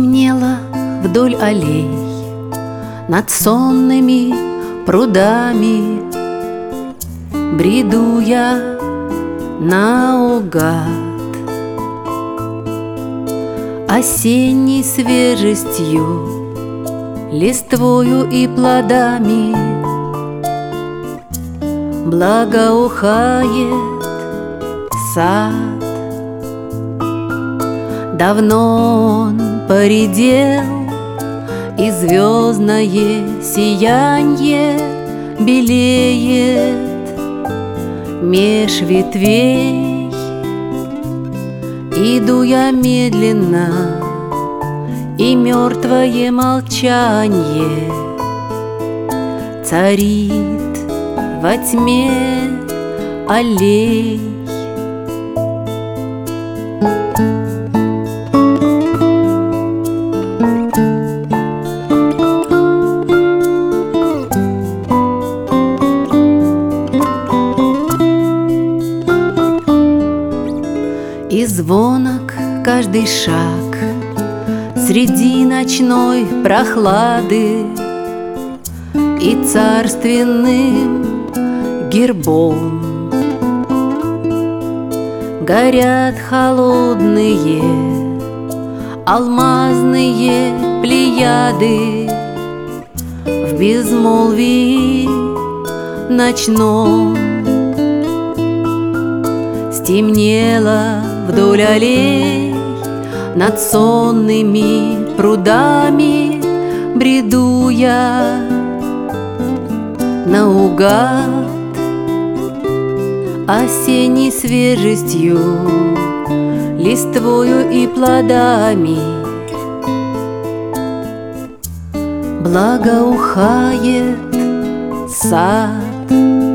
Стемнело вдоль аллей, над сонными прудами бреду я наугад. Осенней свежестью, листвою и плодами благоухает сад. Давно он поредел, и звездное сиянье белеет меж ветвей. Иду я медленно, и мертвое молчанье царит во тьме аллей. И звонок каждый шаг среди ночной прохлады, и царственным гербом горят холодные алмазные плеяды в безмолвии ночном. Стемнело вдоль аллей, над сонными прудами бреду я наугад. Осенней свежестью, листвою и плодами благоухает сад.